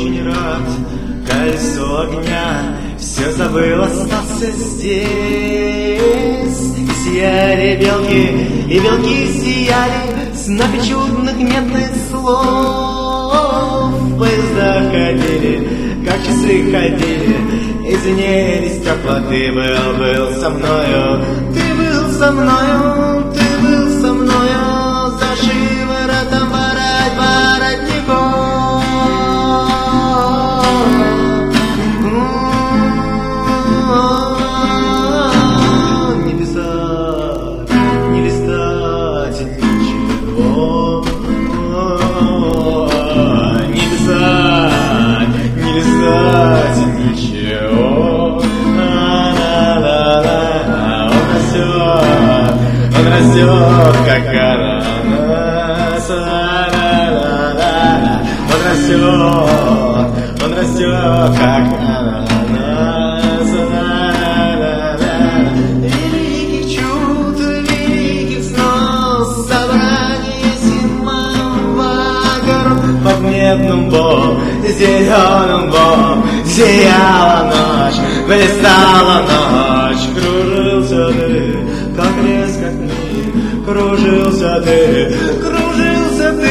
очень рад. Кольцо огня все забыл, остался здесь. Сияли белки, и белки сияли, знаки чудных медных слов. Поезда ходили, как часы ходили, и звенели стекла. Ты был со мною, ты был со мною, ты был со мною. За шиворотом воротником. Не писать, не листать ничего. Не писать, не листать ничего. Он растет, как ананас. Он растет, как ананас. Великих чуд, великих снов, собрание зимового огород. Под медным боком, зеленым боком сияла ночь, блистала ночь. Кружился ты, как резко ты, кружился ты, кружился ты.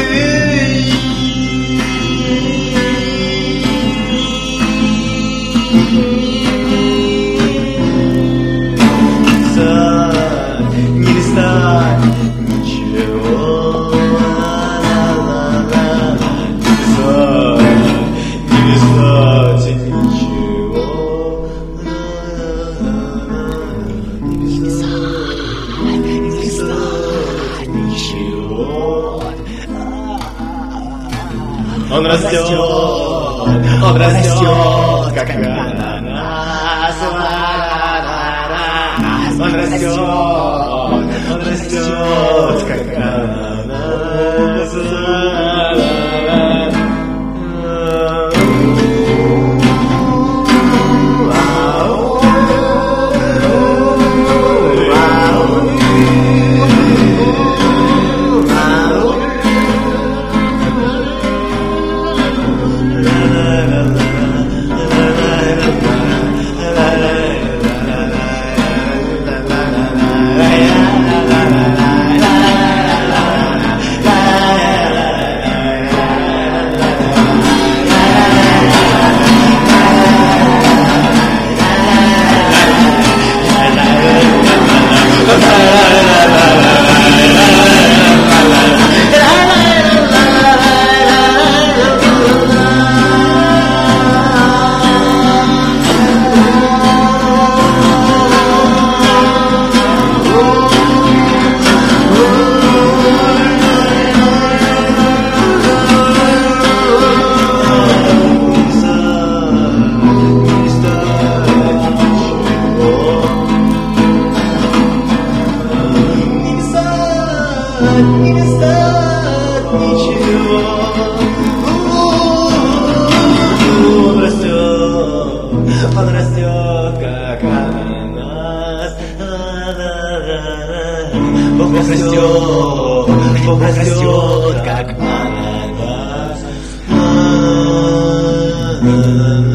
Не листать ничего. Не листать ничего. Не листать ничего. Он растет, как ананас. Он растет, как ананас. Не листать ничего. Он растет, как ананас. Бог растет, как ананас.